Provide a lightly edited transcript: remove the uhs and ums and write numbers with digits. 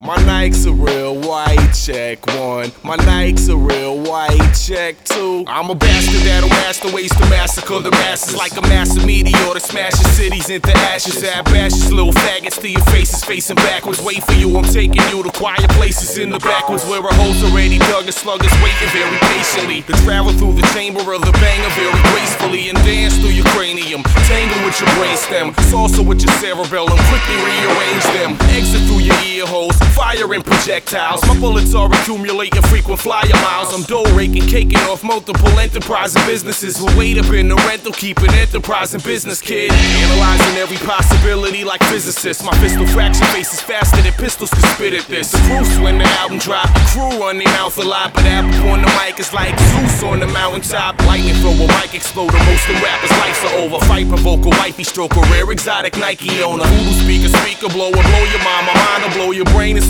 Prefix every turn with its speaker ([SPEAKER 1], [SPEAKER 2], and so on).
[SPEAKER 1] My Nikes a real white, check one. My Nikes a real white, check two. I'm a bastard that'll master ways to massacre the masses, like a massive meteor that smashes cities into ashes. Add bashes, little faggots to your faces, facing backwards. Wait for you, I'm taking you to quiet places in the backwards, where a hole's already dug and sluggers waiting very patiently to travel through the chamber of the banger very gracefully and dance through your cranium, tangle with your brainstem, salsa with your cerebellum, quickly rearrange them, exit through your ear holes, firing projectiles. My bullets are accumulating frequent flyer miles. I'm dough raking, caking off multiple enterprising businesses with weight up in the rental, keeping enterprise in business, kid. Analyzing every possibility like physicists. My pistol fraction faces faster than pistols can spit at this. The proofs when the album drop, the crew run their mouth a lot, but Apple on the mic is like Zeus on the mountaintop. Lightning throw a mic exploder, most of rappers' lives are over. Fight provoke a wifey stroke, a rare exotic Nike owner. Voodoo speaker blower, blow your mind will blow your brain.